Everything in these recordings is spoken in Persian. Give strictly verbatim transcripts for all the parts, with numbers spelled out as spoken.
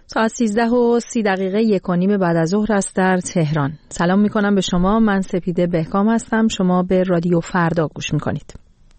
ساعت سیزده و سی دقیقه یک و نیم بعد از ظهر است در تهران. سلام میکنم به شما. من سپیده بهکام هستم. شما به رادیو فردا گوش میکنید.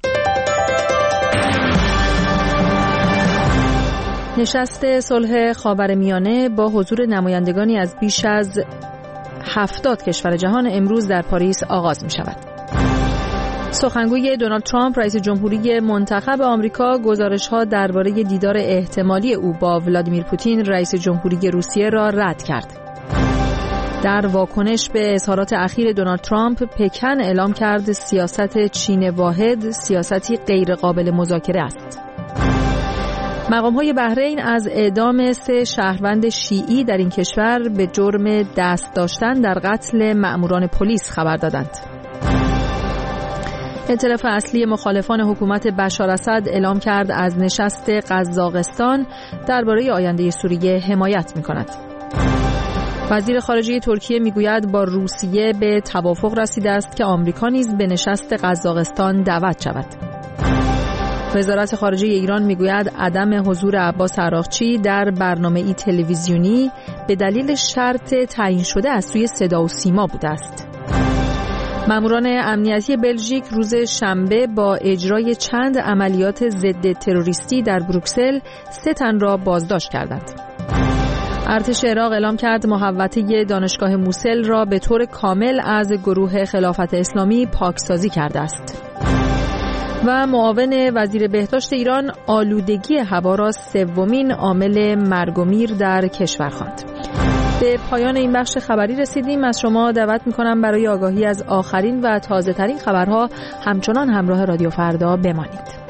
نشست صلح خاورمیانه با حضور نمایندگانی از بیش از هفتاد کشور جهان امروز در پاریس آغاز می شود. سخنگوی دونالد ترامپ رئیس جمهوری منتخب آمریکا گزارش‌ها درباره دیدار احتمالی او با ولادیمیر پوتین رئیس جمهوری روسیه را رد کرد. در واکنش به اظهارات اخیر دونالد ترامپ، پکن اعلام کرد سیاست چین واحد سیاستی غیر قابل مذاکره است. مقام‌های بحرین از اعدام سه شهروند شیعی در این کشور به جرم دست داشتن در قتل مأموران پلیس خبر دادند. ائتلاف اصلی مخالفان حکومت بشار اسد اعلام کرد از نشست قزاقستان درباره آینده سوریه حمایت می‌کند. وزیر خارجه ترکیه میگوید با روسیه به توافق رسیده است که آمریکا نیز به نشست قزاقستان دعوت شود. وزارت خارجه ایران میگوید عدم حضور عباس عراقچی در برنامه‌ای تلویزیونی به دلیل شرط تعیین شده از سوی صدا و سیما بوده است. ماموران امنیتی بلژیک روز شنبه با اجرای چند عملیات ضد تروریستی در بروکسل سه تن را بازداشت کردند. ارتش عراق اعلام کرد محوطه دانشگاه موسل را به طور کامل از گروه خلافت اسلامی پاکسازی کرده است. و معاون وزیر بهداشت ایران آلودگی هوا را سومین عامل مرگ و میر در کشور خواند. به پایان این بخش خبری رسیدیم. از شما دعوت می‌کنم برای آگاهی از آخرین و تازه‌ترین خبرها همچنان همراه رادیو فردا بمانید.